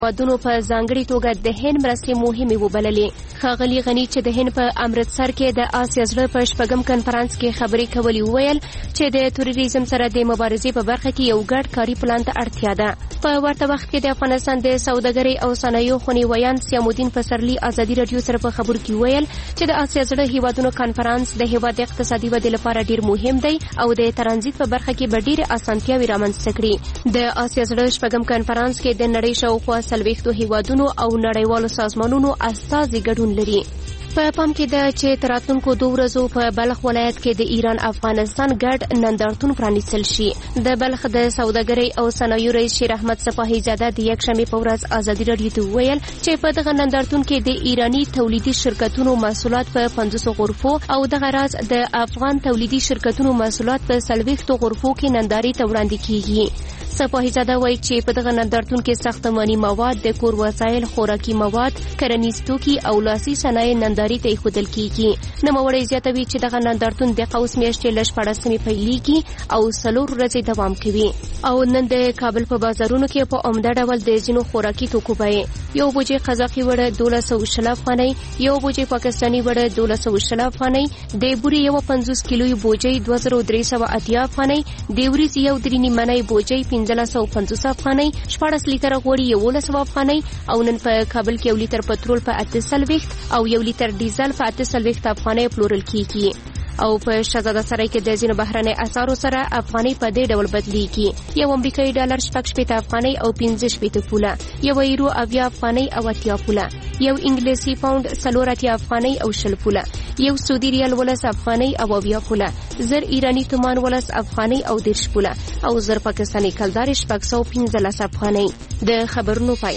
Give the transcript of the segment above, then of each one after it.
هیوادونو په ځانګړي توګه د هند مرستې مهمې وبللې. ښاغلي غني چې د هند په امرتسر کې د آسیا زړه په شپږم کنفرانس کې خبرې کولې وویل چې د تروریزم سره د مبارزې په برخه کې یو ګډ کاري پلان ته اړتیا ده. په ورته وخت کې د افغانستان د سوداګرۍ او صنایعو خونې ویان سیامالدین پسرلي ازادي راډیو سره په خبرو کې ویل چې د آسیا زړه هیوادونو کنفرانس د هیواد د اقتصادي ودې لپاره ډیر مهم دی او د ترانزیت په برخه کې به ډیرې اسانتیاوې رامنځته کړي. د آسیا زړه شپږم کنفرانس کې د نړۍ شاوخوا 40 هیوادونو او نړیوالو سازمانونو استازي ګډون لري. په پام کې ده چې تر راتلونکو 2 ورځو په بلخ ولایت کې د ایران افغانستان ګډ نندارتون پرانیستل شي. د بلخ د سوداګرۍ او صنایعو رئیس شیر احمد صفاحي زاده د یکشنبې په ورځ ازادي راډیو ته وویل چې په دغه نندارتون کې د ایرانی تولیدي شرکتونو محصولات په 500 غرفو او دغه راز د افغان تولیدي شرکتونو محصولات په 40 غرفو کې نندارې ته وړاندې کیږي. صفاحي زاده وایي چې په دغه نندارتون کې ساختماني مواد، د کور وسایل، خوراکي مواد، کرنیز توکي او لاسي صنایع نندارې ته ایښودل کیږي. نوموړی زیاتوي چې دغه نندارتون د قوس میاشتې له 14 پیلېږي او 4 ورځې دوام کوي. او نن د کابل په بازارونو کې په عمده ډول د ځینو خوراکي توکو بیې یو بوجۍ قزاقي وړه 1220 افغانۍ، یو بوجۍ پاکستاني وړه 1220 افغانۍ، د بوري یو 50 کیلوي بوجۍ 2380 افغانۍ، د وریځ یو 3 نیمه بوجۍ 1550 افغانۍ، 14 لیټر غوړي 1100 افغانۍ او نن په کابل کې 1 لیټر پټرول په 840 او 1 لیټر ډیزل په 840 افغانۍ پلورل کیږي. او په شهزاده سرای کې د ځینو بهرنۍ اسعارو سره افغانۍ په دې ډول بدلیږي. یو امریکایي ډالر 60 افغانۍ او 15 پوله، یو یورو 80 افغانۍ او 80 پوله، یو انګلیسي پاوند 480 افغانۍ او 20 پوله، یو سعودي ریال 10 افغانۍ او 20 پوله، زر ایرانی تومان 10 افغانۍ او 10 پوله او زر پاکستاني کلدار 615 افغانۍ. د خبرونو پای.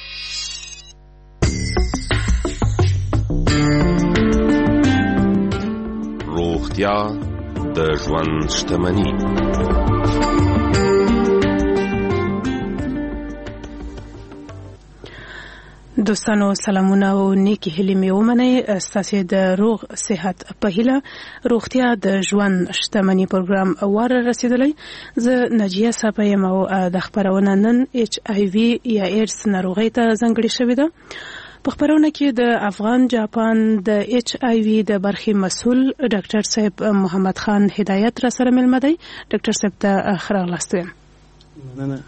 روغتیا د ژوند شتمني. دوستانو سلامونه او نیکی هیلې مې ومنئ. ستاسو د روغ صحت په هیله روغتیا د ژوند شتمني پروګرام واره رسیدلی. زه نجیه صاحب یم او د خبرونه نن HIV یا ایډز ناروغۍ ته ځانګړې شوې ده. په خبرونه کې د افغان جاپان د HIV د برخې مسؤل ډاکټر صاحب محمد خان هدایت را سره ملمه دی. ډاکټر صاحب ته ښه راغلاست. نه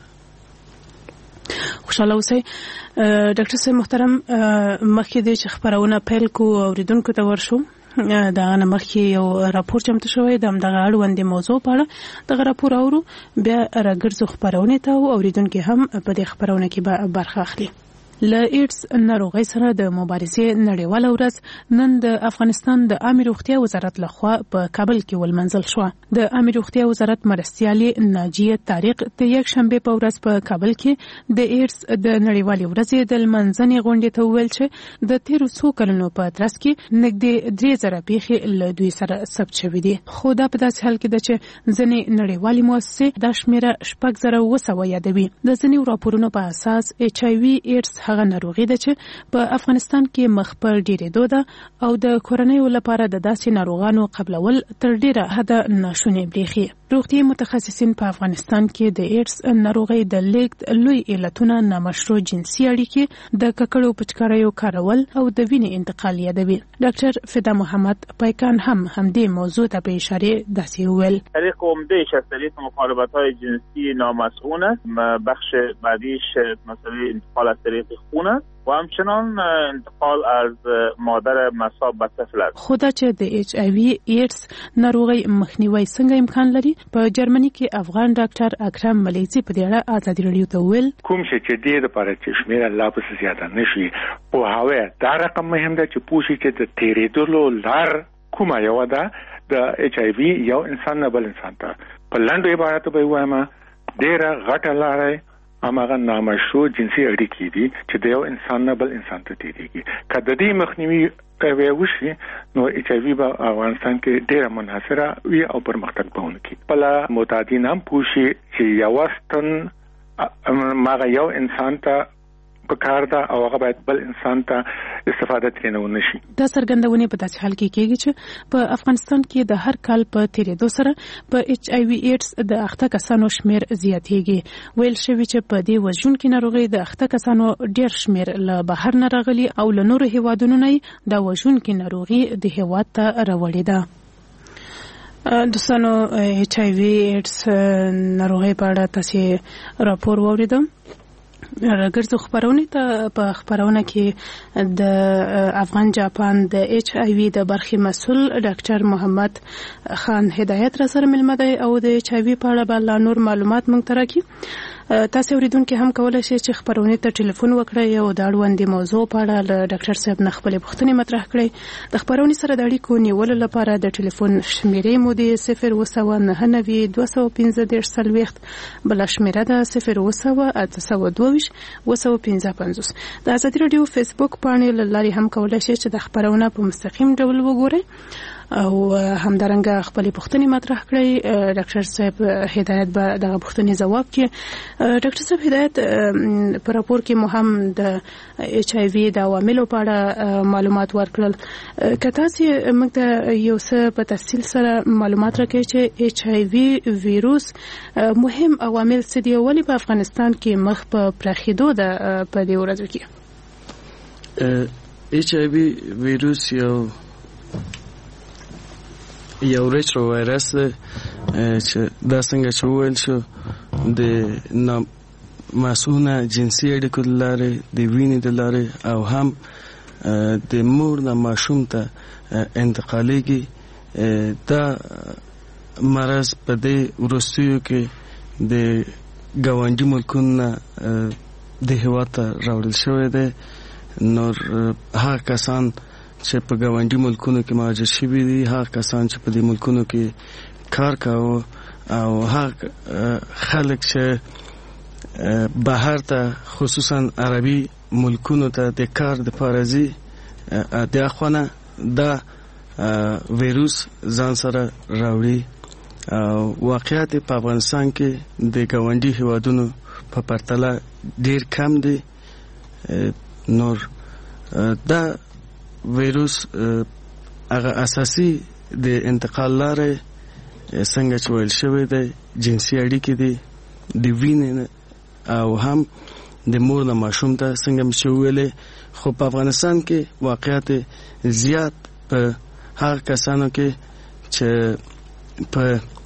خوشاله اوسئ. ډاکټر صاحب محترم، مخکې د خبرونه پیل کو اوریدونکو ته ورشو. دا نه مخکې یو راپور چمتو شوی د همدغه اړوندې موضوع په اړه. دغه راپور اورو بیا راګرځو خبرونه ته او اوریدونکو هم په دې خبرونه کې به برخه اخلي. له ایډز ناروغۍ سره د مبارزې نړیواله ورځ نن د افغانستان د عامه روغتیا وزارت لخوا په کابل کې ولمنځل شو. د عامه روغتیا وزارت مرستیالې ناجیه طارق د یک شنبه په ورځ په کابل کې د ایډز د نړیوالې ورځې د لمنځنې غونډې ته وویل چې د تیرو څو کلونو په ترڅ کې نږدې 3000 پیښې له دوی سره ثبت شوې دي. خو دا په داسې حال کې ده چې ځینې نړیوالې مؤسسې دا شمیره 6200 یادوي. د ځینې راپورونو په اساس HIV ایډز هغه ناروغي ده چې په افغانستان کې مخ پر ډیرېدو ده او د کورنیو لپاره د داسې ناروغانو قبلول تر ډیره حده ناشونی بریښي. روغتي متخصصین په افغانستان کې د ایډز ناروغۍ د لیږد لوی علتونه نامشروع جنسي اړیکې، د ککړو پچکاریو کارول او د وینې انتقال یادوي. ډاکټر فدا محمد پایکان هم همدې موضوع ته په اشاره داسې وویل. طریق عمده‌اش از طریق مخالفت‌های جنسی نامسئول است. بخش بعدیش مسئله انتقال از طریق خون است و همچنان انتقال از مادر مصاب به طفل است. خدا چې د HIV ایډز ناروغۍ مخنیوي څنګه امکان لري، په جرمني کې افغان ډاکټر اکرم ملیزي په دې اړه ازادي راډیو ته وویل کوم چې ډېر لپاره چې شمیره لا پسې زیاته نشي په هوا دا رقم مهم ده چې پوښي چې د تیرېدلو لار کومه یو ده د HIV یو انسان نه بل انسان ته په لاندې عبارت به وایم ډېر غټه لارې اماغه نامشروع جنسي اړیکې دي چې د یو انسان نه بل انسان ته تیریږي. که د دې مخنیوي وشي نو HIV په افغانستان کې ډېره منحصره وي او پرمختګ به ونکړي. بل متعدین هم پوښي چې یو ستن ماغه یو انسان ته په کار ده او هغه باید بل انسان ته استفاده ترې نه ونشي. دا څرګندونه په داسې حال کې کېږي چې په افغانستان کې د هر کال په تیریدو سره په HIV ایډز د اخته کسانو شمیر زیاتېږي. ویل شوی چې په دې وژونکې ناروغۍ د اخته کسانو ډېر شمیر له بهر نه راغلي او له نورو هیوادونو نه د وژونکې ناروغي د هیواد ته راوړې ده. دوستانو HIV ایډز ناروغۍ په اړه تاسو راپور واوریدم. راګرځو خبرونه ته په خبرونه کې د افغان جاپان د HIV د برخې مسؤل ډاکټر محمد خان هدایت را سره ملمه دی او د HIV په اړه بل نور معلومات مونږ ته راکړي. تاسو اوریدونکو هم کولای شئ چې خبرونه ته ټلیفون وکړئ او د اړوندې موضوع په اړه له ډاکټر صاحب نه خپلې پوښتنې مطرح کړئ. د خبرونې سره د اړیکو نیولو لپاره د ټلیفون شمیرې مو د 0299215 بل شمیره ده 02822 د ازادي رادیو فیسبوک باندې لاري هم کولای شئ چې د خبرونه په مستقیم ډول وګورئ او همدارنګه خپل پوښتنې مطرح کړئ. ډاکټر صاحب هدایت به دغه پوښتنې ځواب کړي. ډاکټر صاحب هدایت په راپور کې مو هم د HIV د عواملو په اړه معلومات ورکړل. که تاسو موږ ته یو څه په تفصیل سره معلومات راکړئ چې HIV ویروس مهم عوامل څه دي او ولې په افغانستان کې مخ په پراخېدو ده په دې ورځو کې؟ HIV ویروس یو ریټرو وایرس چې دا څنګه چې وویل شو د نامسؤله جنسي اړیکو د لارې د وینې د لارې او هم د مور نه ماشوم ته انتقالیږي. دا مرض په دې وروستیو کې د ګاونډي ملکونو نه د هېواد ته راوړل شوی دی. نور هغه کسان چې په ګاونډي ملکونو کې مهاجر شوي دي، هغه کسان چې په دې ملکونو کې کار کاوه او هغه خلک چې بهر ته خصوصا عربي ملکونو ته د کار دپاره ځي، د اخوانه دا ویروس ځان سره راوړي. واقعیت په افغانستان کې د ګاونډي هیوادونو په پرتله ډیر کم دی. نور دا ویروس هغه اساسي د انتقال لارې څنګه چې ویل شوی دی جنسي اړیکې دي د وینې او هم د مور نه ماشوم ته څنګه چې ویلې. خو په افغانستان کې واقعیت زیات په هغه کسانو کې چې په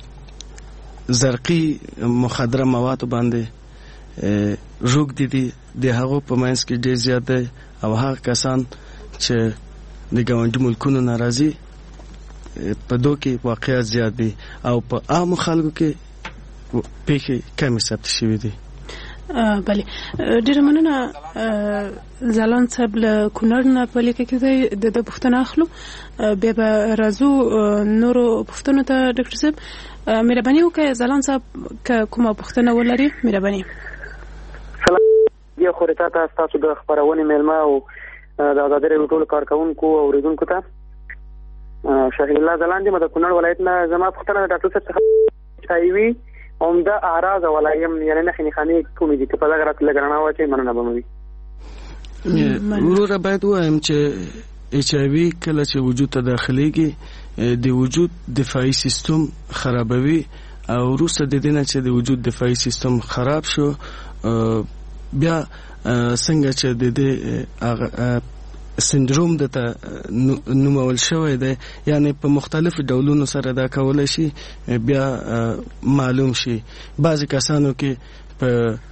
زرقي مخدره مواد باندې روږدي دي د هغو په منځ کې ډېر زیات دی او هغه کسان چې د ګاونډي ملکونو ناراضي په دوه کې واقعیت زیات دي او په عامو خلکو کې پیښې کمې ثبت شوي دي. بله ډېره مننه. ځلان صاحب له کونړ نه په لیکه کې د پوښتنه اخلو، بیا به راځو نورو پوښتنو ته. ډاکټر صاحب مهرباني وکړئ ځلان صاحب که کومه پوښتنه ولري مهرباني. سلام یو خورتا ته تاسو د خبرونې مېلمه او د ازادي راډیو ټول کارکونکو او اوریدونکو ته شهید الله ځلان دې د کونړ ولایت نه زما پوښتنه د ډاکټر صاحب څخه شایوي عمده اعراض ولایم یعنی نه خنخانه کومې دي په لګرات لګرانه واچي مننه بموي. وروره باید وایم چې HIV کله چې وجود ته داخليږي د وجود دفاعي سیستم خرابوي او وروسته د دې نه چې د وجود دفاعي سیستم خراب شو بیا څنګه چې د دې سندروم دته نومول شوی دی، یعنی په مختلفو ډولونو سره دا کولای شي بیا معلوم شي. بعضی کسانو کې په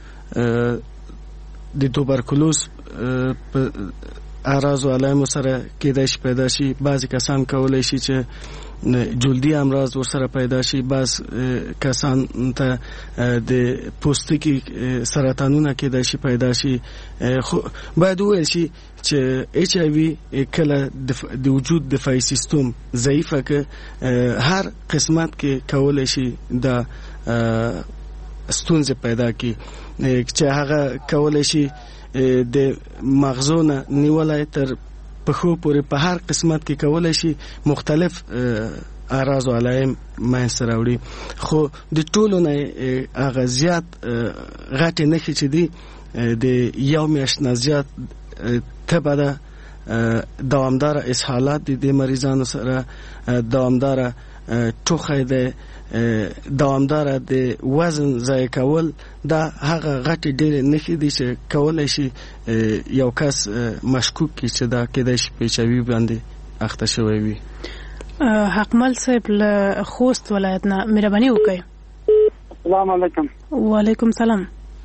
د توبرکلوز په اعراض او علائم سره کېدای شي پیدا شي، بعضی کسان کولای شي چې جلدی امراض ورسره پیدا شي، بعض کسان ته د پوستکي سرطانونه کېدای شي پیدا شي. خو باید وویل شي چې HIV کله د وجود دفاعي سیستم ضعیفه که هر قسمت کې کولای شي دا ستونزه پیدا کی چې هغه کولای شي د مغزونه نیولای تر پخو پورې په هر قسمت کې کولای شي مختلف اعراض او علائم منځته راوړي. خو د ټولو نه هغه زیات غټ نه چې دي د یو میاشت نه زیات تبه ده، دوامدار اسهالات د مریضانو سره، دوامدار ټوخی ده، دوامدار د وزن ضایع کول. دا هغه غټې ډېرې نښې دي چې کولی شي یو کس مشکوک کړي چې دا کیدای شي په ایچ آی وي باندې اخته شوی وي. حقمل صاحب له خوست ولایت نه مهرباني وکړئ. السلام علیکم. وعلیکم سلام.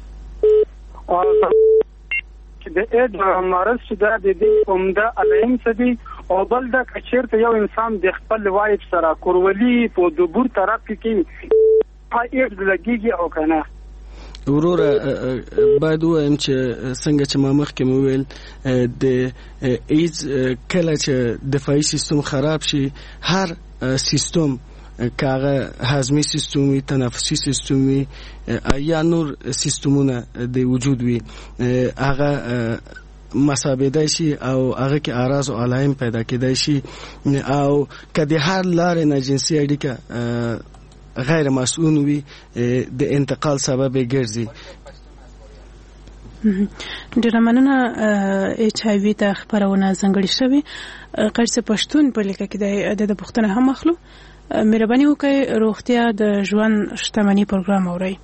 د اېډ مرض چې دا د دې عمده علائم څه دي او بل دا که چېرته یو انسان د خپل وایف سره کورولي په دبور طرف کې اېډ لګېږي او که نه؟ وروره باید ووایم چې څنګه چې ما مخکې مو ویل د ایډز کله چې دفاعي سیستم خراب شي، هر سیستم که هغه هضمي سیستم وي، تنفسي سیستم وي یا نور سیستمونه د وجود وي، هغه مسابقه شي او هغه کې اعراض او علائم پیدا کېدای شي او که د هر لارې نه جنسي اړیکه غیر مسئول وي د انتقال سبب ګرځي. ډیره مننه. ایچ آی وي ته خبرونه ځانګړې شوې. قرص پښتون په لیکه کې د پښتنه هم اخلو. مهرباني وکړئ روغتیا د ژوند شتمنۍ پروګرام اورئ.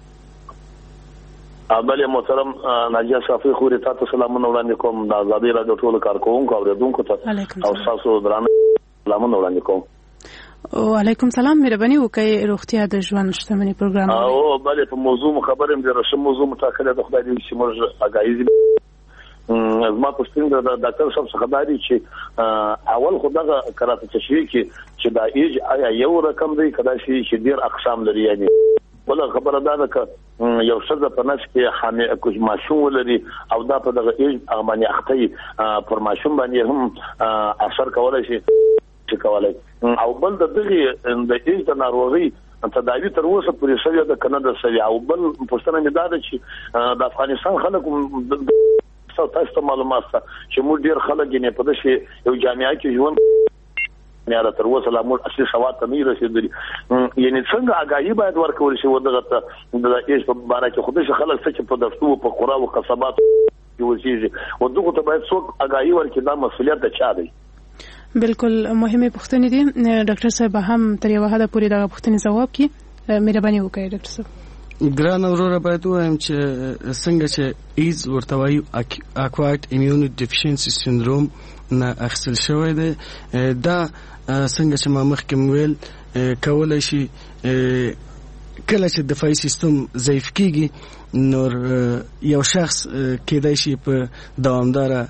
بله محترم ناجیه صافی خوري تاسو سلامونه وړاندې کوم. د ازادي راډیو ټول کارکونکو او اوریدونکو ته او تاسو درانه سلامونه وړاندې کوم. وعلیکم سلام. مهرباني وکړئ روغتیا د ژوند شتمنۍ پروګرام او بله په موضوع خبرم د رسم موضوع متأخره د خدای دې چې موږ اگاهی زما پوښتنه د ډاکټر صاحب څخه داري چې اول خدغه کراته تشریح چې دا ایج آیا یو رقم دی کدا چې ډیر اقسام لري. یعنی ولا خبره ده ک یو شذ په نس کې حامل کوم ماشوم ولري او دا په دغه ایج باندې اخته پر ماشوم باندې هم اثر کولای شي چې کولای او بل د دغه د ایج د ناروغي تداوی تر اوسه پورې شوی د کنه د سوي او بل پښتنه مې دا چې د افغانستان خلک تاسو معلومات چې موږ ډیر خلک یې په دې یو جامعه کې ژوند نه تر اوسه لا موږ اصلي سواد ته نه رسیدلی. یعنی څنګه اگاهی باید ورکول شي ودغه د ایج په اړه چې خودش خلک څه په دفترو په قرا او قصبات وځي او دغه ته باید څوک اگاهی ورکړي. دا مسؤلیت د چا دی؟ بالکل مهمه پوښتنه دي. ډاکټر صاحب هم تر یو حد پورې دا پوښتنه جواب کړي. مهرباني وکړئ ډاکټر صاحب. ګران وروره باید وایم چې څنګه چې ایز ورته وایي اکوایرډ ایمیون ډیفیشنسي سندروم نه اخیستل شوی دی. دا څنګه چې ما مخکې ویل کولی شي کله چې دفاعي سیستم ضعیف کیږي نو یو شخص کېدای شي په دوامداره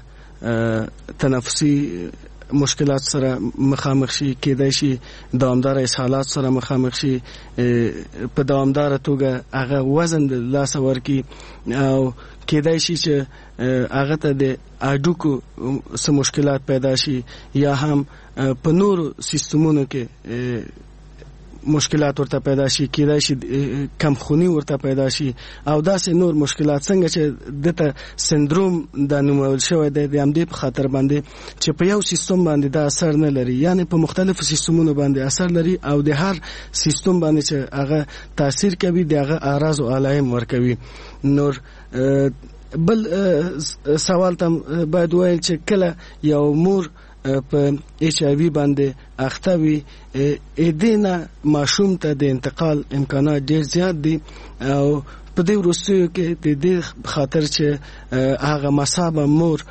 تنفسي مشکلات سره مخامخ شي، کېدای شي دوامدار اسهالات سره مخامخ شي، په دوامدار توګه هغه وزن د لاس ورکی او کېدای شي چې هغه ته د اډوکو څه مشکلات پیدا شي یا هم په نورو سیستمونو کې مشکلات ورته پیدا شي، کېدای شي کمخونی ورته پیدا شي او داسې نور مشکلات. څنګه چې دته سندروم د نومول شوی دی د همدې په خاطر باندې چې په یو سیستم باندې دا اثر نه لري، یعنی په مختلفو سیستمونو باندې اثر لري او د هر سیستم باندې چې هغه تاثیر کوي د هغه اعراض او علائم ورکوي. نور بل سوال ته باید وایي چې کله یو مور په ایچ آی وی باندې اخته وي دینه ماشوم ته د انتقال امکانات ډیر زیات دي او په دې وروستیو کې د دې خاطر چې هغه مصابه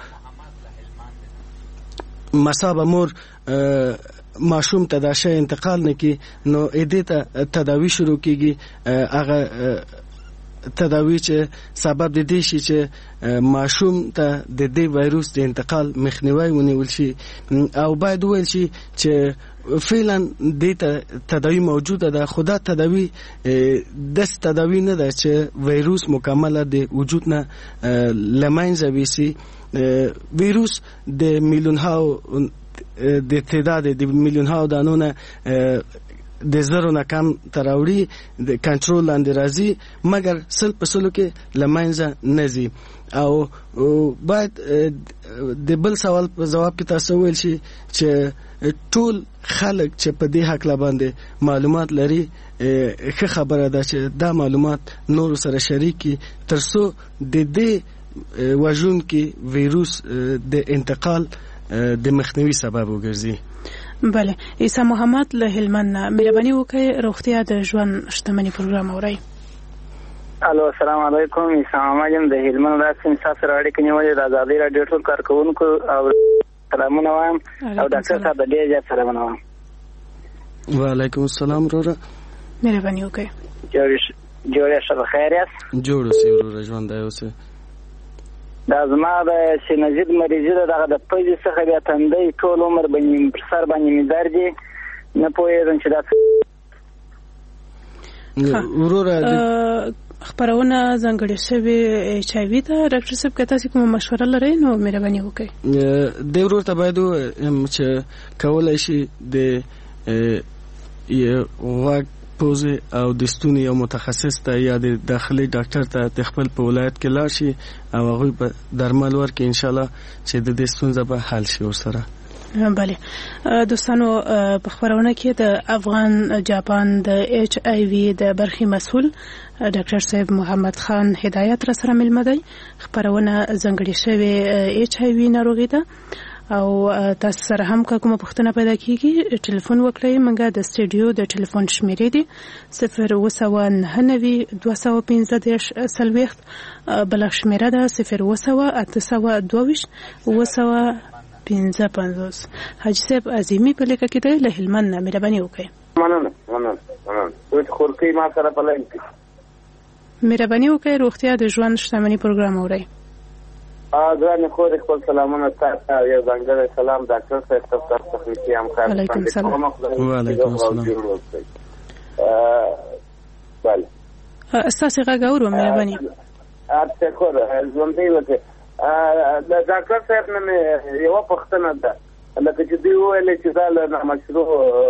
مور ماشوم ته دا شی انتقال نه کی نو دې ته تداوی شروع کیږي. هغه تداوی چې سبب د دې شي چې ماشوم ته د دې وایروس د انتقال مخنیوي ونیول شي او باید ویل شي چې فعلا د تداوی موجوده ده. خدا تداوی د تداوی نه ده چې وایروس مکمل د وجود نه لمنځه ویسي. ویروس د میلیون هاو د تعداد د میلیون هاو دانو نه د زرو نه کم تراوړي د کنټرول لاندې راځي مګر 100% کې لمنځه نزي او باید د بل سوال په جواب کې تاسو ویل شي چې ټول خلک چې په دې حق لا باندې معلومات لري ښه خبره ده چې دا معلومات نور سره شریکي ترڅو د دې وژون کې ویروس د انتقال د مخنیوي سبب وګرځي. بله عیسی محمد له هلمند مهرباني وکړئ روغتیا د ژوند شتمنۍ پروګرام اورئ. الو السلام علیکم عیسی محمد د هلمند راسم سره اړیکه نیولې د ازادي رادیو ټول کارکونکو او سلامونه وایم او ډاکټر صاحب د دې ځای سلامونه وایم. وعلیکم السلام وروره مهرباني وکړئ. جوړه شپه خیر یاست؟ جوړ اوسئ وروره ژوند دی اوسئ. دا زما د سینوزیت مریضي ده دغه د پوزې څخه بیا تندی ټول عمر باندې پر سر باندې مې درد دی نه پوهېږم چې دا وروره خبرونه ځانګړې شوې ایچ آی وي ته ډاکټر صاحب که تاسو کومه مشوره لرئ نو مهرباني وکړئ. د ورور ته باید چې کولای شي د غوږ پوزه او د ستوني یو متخصص ته یا د داخلي ډاکټر ته د خپل په ولایت کې لاړ شي او هغه په درمل ورکړي ان شاء الله چې د دې ستونزه به حل شي ورسره. بله دوستانو په خبرونه کې د افغان جاپان د ایچ آی وي د برخي مسؤل ډاکټر صاحب محمد خان هدایت را سره ملمه دی. خبرونه ځانګړې شوې ایچ آی وي ناروغي ده او تاسو سره هم کومه پوښتنه پیدا کیږي ټلیفون وکړئ. منګه د سټډیو د ټلیفون شمیرې دي 0299215 بل شمیره ده 02822 حاجی صاحب عظیمی په لیکه کې دی له هلمند نه مهرباني وکړئ. مننه اوس خورکی ما سره په لاین کې مهرباني وکړئ روغتیا د ژوند شتمنۍ پروګرام اورئ. ځان خو خپل سلامونه تاسو یو ځانګړی سلام ډاکټر صاحب تاسو تخنیکی همکار وعلیکم السلام. وعلیکم السلام. بله استاسو غږ اورو مهرباني. شکر ژوندۍ وته ډاکټر صاحب نه یو پوښتنه ده لکه چې دی ویل چې دا له مشروع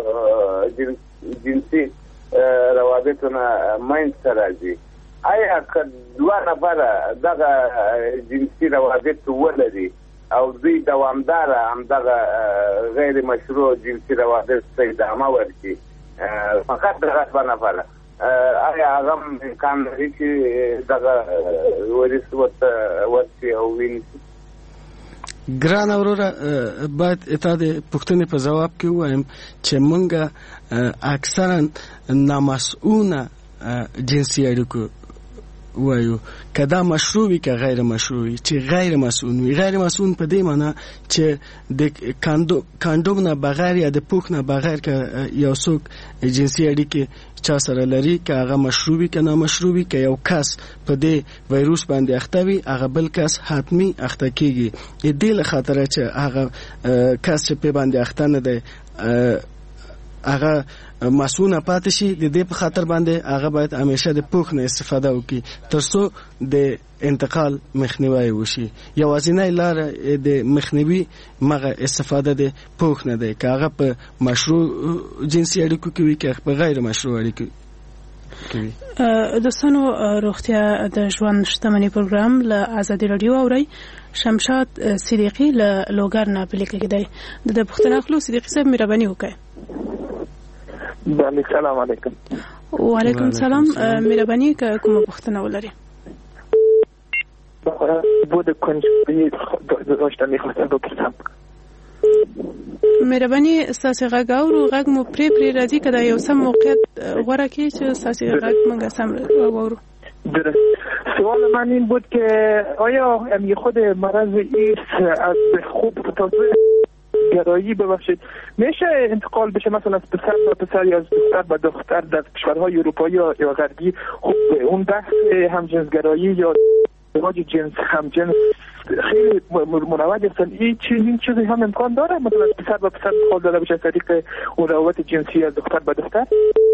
جنسي روابطونه منځ راځي آیا دوه نفره دغه جنسي روابط ولري او دوی دوامدار هم دغه غیر مشروع جنسي روابط ته ادامه ورکړي فقط دغه دوه نفره آیا هغه امکان لري چې دغه وریث ورته او ویني؟ ګران وروره باید اته د پوښتنې په جواب کې وایم چې مونږه اکثرا نامسؤونه جنسي اړیکو وایو کدا مشروعي که غیر مشروعي. چې غیر مسؤل وي غیر مسؤل په دې معنی چې د کاندوم نه بغیر یا د پوښ نه بغیر که یو څوک جنسي اړیکې چا سره لري که هغه مشروعي که نامشروعي که یو کس په دې وایروس باندې اخته وي هغه بل کس حتمی اخته کیږي. دې له خاطر چې هغه کس چې په باندې اخته نه دی هغه مسؤونه پاتې شي د دې په خاطر باندې هغه باید همیشه د پوښ نه استفاده وکړي ترڅو د انتقال مخنیوي وشي. یوازینی لار د مخنیوي مغه استفاده د پوښ نه دی که هغه په مشروع جنسي اړیکو کې وي که په غیر مشروع اړیکو کې وي. دوستانو روغتیا د ژوند شتمنۍ پروګرام له ازادي رادیو اورئ. شمشاد صدیقی له لوګر نه په لیکه کې دی د پښتنه خلو صدیقی صاحب مهرباني وکړئ. بله سلام علیکم. وعلیکم السلام مهرباني که کومه پوښتنه ولري؟ بود کنجکاوی داشتم میخواستم بپرسم. مهرباني استاسو غږ اورو غږ مو پری راځي که دا یو سم موقعیت غوره کړي چې استاسو غږ مونږ سم واورو. درست. سوال من این بود که آیا خود مرض ایدز از خوب تازه گرایی ببخشید میشه انتقال بشه مثلا از پسر به پسر یا از دختر به دختر در کشورهای اروپایی یا غربی؟ خب اون بحث همجنسگرایی یا ازدواج جنس همجنس خیلی مروج هستن. این چیزی هم امکان داره مثلا از پسر به پسر انتقال داده بشه از طریق اون روابط جنسی از دختر به دختر؟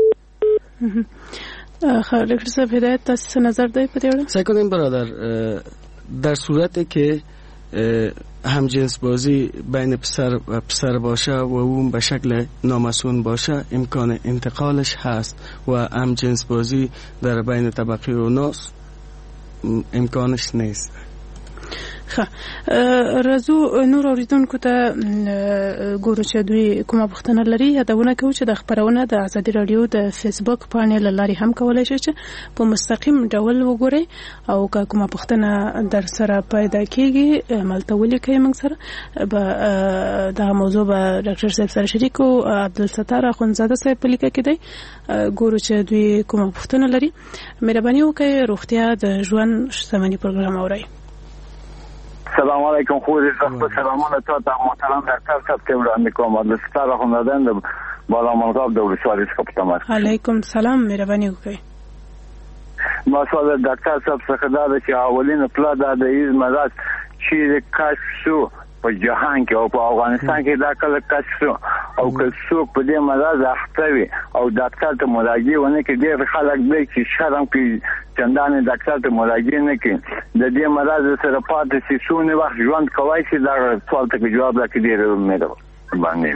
ډاکټر صاحب هدایت تاسو نظر دی په دې اړه؟ سایکولین برادر در صورتی که همجنس بازی بین پسر و پسر باشه و اون به شکل نامسئول باشه امکان انتقالش هست و همجنس بازی در بین طبقه اوناس امکانش نیست. راځو نور اوریدونکو ته ګورو چې دوی کومه پوښتنه لري. یادونه کوو چې د خبرونه د ازادي رادیو د فیسبوک پاڼې له لارې هم کولی شئ چې په مستقیم ډول وګورئ او که کومه پوښتنه در سره پیدا کیږي هملته ولیکئ. موږ سره به دغه موضوع به ډاکټر صاحب سره شریکو. عبدالستار اخوندزاده صاحب په لیکه کې دی. ګورو چې دوی کومه پوښتنه لري. مهرباني وکړئ روغتیا د ژوند شتمني پروګرام اورئ. سلام علیکم. خو دې سلامونه ته محترم ډاکټر صاحب ته وړاندې کوم. عبدالستار اخوندزاده د بالامرغاب د ولسوالۍ څخه تماس. علیکم سلام. مهرباني وکړئ. ما سوال ډاکټر صاحب څخه دا چې اولین پلا د ایز مرض چې کشف شو په جهان کې او په افغانستان کې دا کله کشف شو او که څوک په دې مرض اخته وي او ډاکټر ته مراجعه ونه کړي، ډېر خلک دی چې شرم کوي چندانې ډاکټر ته مراجعه نه کوي. د دې مرض سره پاتې شي څونه وخت ژوند کولی شي؟ دا سوال ته جواب راکړي. ډېر امید باندې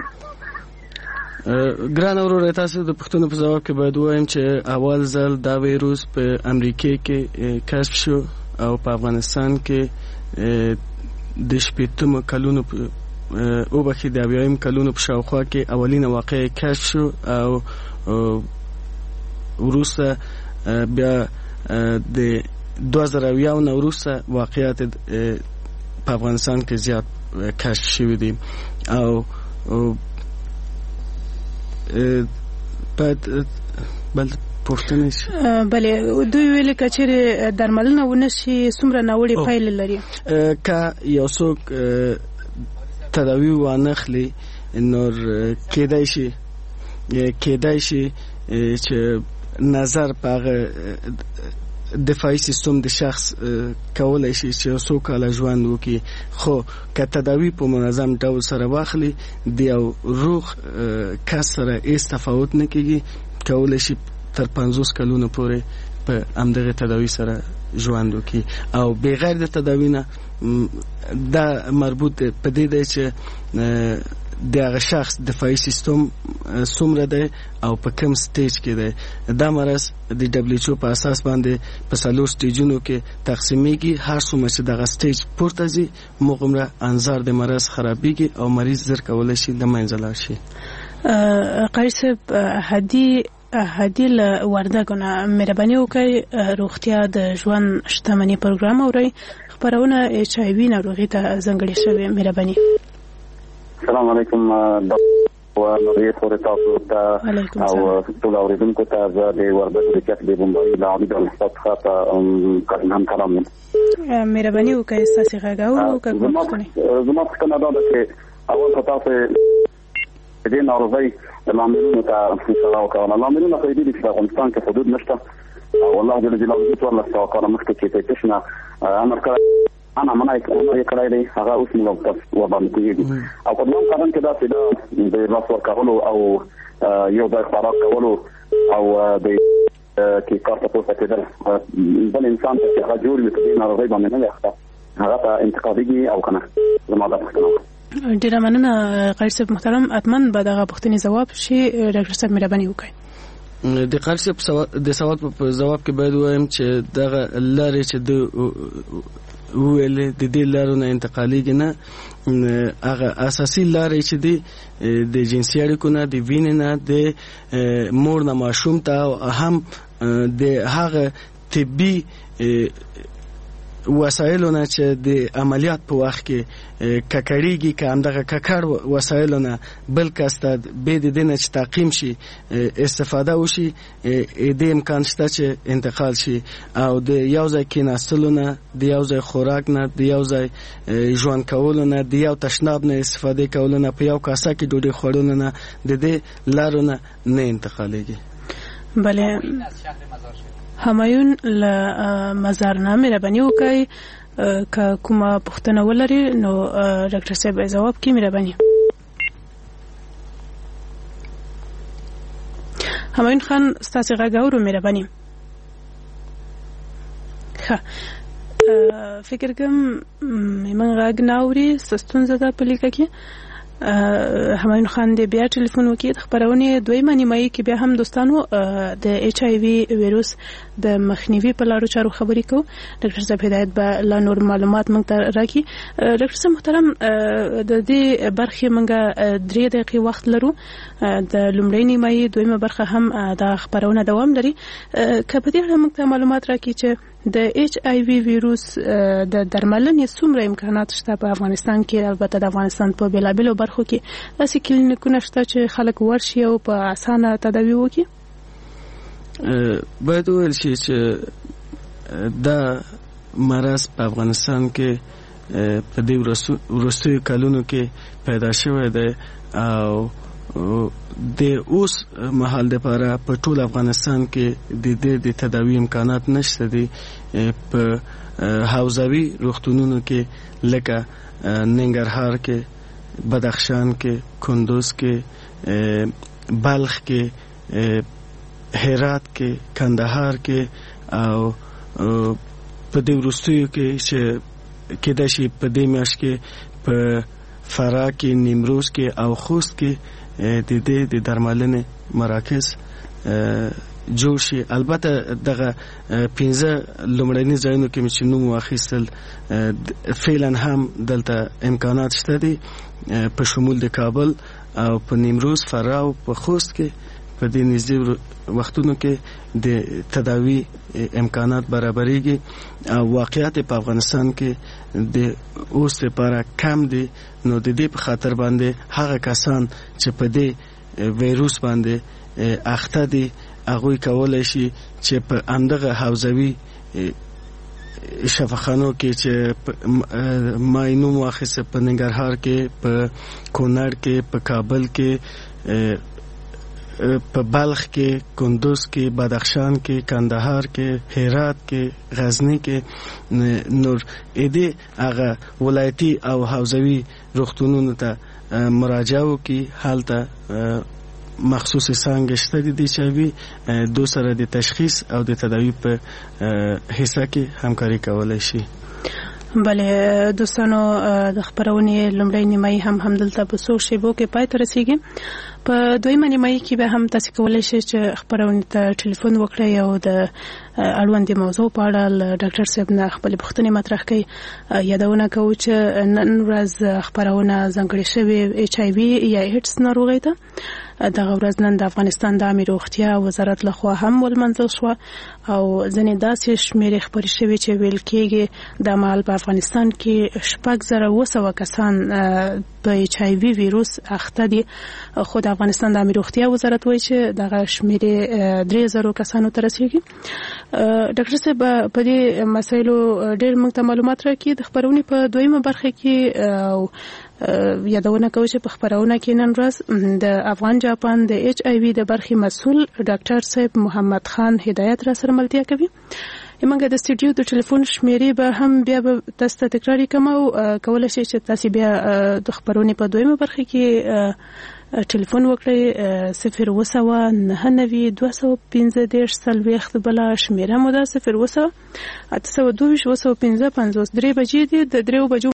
ګران وروره، تاسو د پښتنو په ځواب کې باید وایم چې اول ځل دا ویروس په امریکا کې کشف شو او په افغانستان کې د 80 کلونو او بخي د 80 کلونو په شاوخوا کې اولینه واقعه کشف شو او وروسته بیا د 2000 نه وروسته واقعیت په افغانستان کې زیات کشف شوی دي او بل پوښتنه شي. بله دوی ویل کچېره درملنه ونشي څومره ناوړي پایلې لري؟ که یو څوک تداوی وانخلي نور کېدای شي چې نظر په دفاعي سیستم د شخص کولای شي چې څو کال ژوند وکړي، خو که تداوی په منظم ډول سره واخلي د یو روغ کس سره هیڅ تفاوت نه کېږي، کولای شي تر 50 کلونو پورې په همدغه تداوی سره ژوند وکړي او بغیر د تداوی نه دا مربوط په دې دی چې دغه شخص دفاعي سیستم څومره دی او په کوم سټیج کې دی. دا مرض د WHO په اساس باندې په 4 سټیجونو کې تقسیمیږي. هر څومره چې دغه سټیج پورته ځي موږ انظار د مرض خرابېږي او مریض زر کولای شي د منځه لاړ شي. قاری صاحب هدي له وردګونه مهرباني وکړئ روغتیا د ژوند شتمني پروګرام اورئ. خبرونه HIV ناروغي ته ځانګړې شوې. مهرباني. السلام علیکم و نوې خورې تاسو ته او ټول اوریدونکو ته زه د وردګ د چک د بمبئی د عامل څخه کارنام کلام. مهرباني وکړئ ستاسو غږ او زما څنګه دا چې اول تاسو دې ناروغي د لاملونو ته اشاره وکړه. لاملونه په دې چې افغانستان کې حدود نشته او الله جل جلاله ټول له کار مخکې کې تشنه امر کړ انا منای کړای دی هغه اوس موږ تاسو باندې کېږي او په نوم کارن کې دا چې د لاس ورکولو او یو ځای خوراک کولو او د کې کار تاسو ته کېدل بل انسان چې هغه جوړ وي په دې ناروغي باندې نه لښته هغه ته انتقادي او کنه زموږ د پښتنو. ډیره مننه قاری صاحب محترم. اتمن به دغه پوښتنې ځواب شي. ډاکټر صاحب مهرباني وکړئ. د قاری صاحب د سوال په ځواب کې باید وایم چې دغه لارې چې د ویل د دې لارونه انتقالېږي نه، هغه اساسي لارې چې د جنسي اړیکو نه، د وینې نه، د مور نه ماشوم ته او هم د هغه طبي وسایلو نه چې د عملیات په وخت کې ککړېږي، که همدغه ککړ وسایلو نه بل کس ته به د دې نه چې تعقیم شي استفاده وشي، د امکان شته چې انتقال شي او د یو ځای کېناستلو نه، د یو ځای خوراک نه، د یو ځای ژوند کولو نه، د یو تشناب نه استفاده کولو نه، په یو کاسه کې ډوډۍ خوړلو نه، د دې لارو نه انتقالېږي. بله همایون له مزارنه مهرباني وکړئ که کومه پوښتنه ولري نو ډاکټر صاحب ځواب کوي. مهرباني. همایون خان ستاسو غږ اورو. مهرباني. ښه فکر کوم من غږ ناوري ستونزه ده په لیکه کې همایون خان دې بیا ټلیفون وکړي د خبرونې دویمه نیمایي کې بیا هم دوستانو د ایچ آی وي ویروس د مخنیوي په لارو چارو خبرې کوو. ډاکټر صاحب هدایت به لا نور معلومات موږ ته راکړي. ډاکټر صاحب محترم د دې برخې موږ 3 دقیقې وخت لرو. د لومړۍ نیمایي دویمه برخه هم د خبرونه دوام لري. که په دې اړه موږ ته معلومات راکړي چې د ایچ آی وي ویروس د درملنې څومره امکانات شته په افغانستان کې، البته د افغانستان په بیلابیلو برخو کې داسې کلینیکونه شته چې خلک ورشي او په اسانه تداوی وکړي؟ باید وویل شي چې دا مرض په افغانستان کې په دې وروستیو کلونو کې پیدا شوی دی او د اوس مهال لپاره په ټول افغانستان کې د تداوی امکانات نشته دي. په حوزوي روغتونونو کې لکه ننګرهار کې، بدخشان کې، کندوز کې، بلخ کې، هرات کې، کندهار کې او په دې وروستیو کې چې کېدای شي په دې میاشت کې په فراه کې، نیمروز کې او خوست کې د درملنې مراکز جوړ شي. البته دغه 15 لومړني ځایونو کې چې نوم واخیستل فعلا هم دلته امکانات شته دي په شمول د کابل او په نیمروز، فراه او په خوست کې په دې نږدې وختونو کې د تداوی امکانات برابرېږي او واقعیت په افغانستان کې د اوس لپاره کم دي. نو د دې په خاطر باندې هغه کسان چې په دې ویروس باندې اخته دي هغوی کولی شي چې په همدغه حوزوي شفاخانو کې چې ما یې نوم واخیسته په ننګرهار کې، په کونړ کې، په کابل کې، په بلخ کې، کندوز کې، بدخشان کې، کندهار کې، هرات کې، غزنی کې، نور دې هغه ولایتي او حوزوي روغتونونو ته مراجعه وکړي. هلته مخصوص څانګې شته دي چې وي دو سره د تشخیص او د تداوی په حصہ کې همکاري کولای شي. بله دوستانو، د خبرونې لومړۍ نیمایي هم دلته په څو شیبو کې پای ته رسیږي. په دویمه نیمایي کې به هم تاسو کولای شئ چې خبرونه ته ټلیفون وکړئ او د اړوندې موضوع په اړه له ډاکټر صاحب نه خپلې پوښتنې مطرح کړئ. یادونه کوو چې نن ورځ خبرونه ځانګړې شوې ایچ آی وي یا ایډز ناروغۍ ته. دغه ورځ نن د افغانستان د عامه روغتیا وزارت لخوا هم ولمنځل شوه او ځینې داسې شمېرې خپرې شوې چې ویل کېږي د مهال په افغانستان کې 6,200 کسان په ایچ آی وي ویروس اخته دي. خو د افغانستان د عامه روغتیا وزارت وایي چې دغه شمېرې 3,000 کسانو ته رسیږي. ډاکټر صاحب په دې مسایلو ډېر موږ ته معلومات راکړي. د خبرونې په دویمه برخه کې یادونه کوي چې په خبرونه کې نن ورځ د افغان جاپان د ایچ آی وي د برخې مسؤل ډاکټر صاحب محمد خان هدایت را سره ملتیا کوي. موږ د سټوډیو د ټلیفون شمیرې به هم بیا به تاسو ته تکراری کوم او کولای شئ چې تاسو بیا د خبرونې په دویمه برخه کې ټلیفون وکړئ 0999215 بلا شمیره مو ده 0 822 215 53 بجې دي. د 3 بجو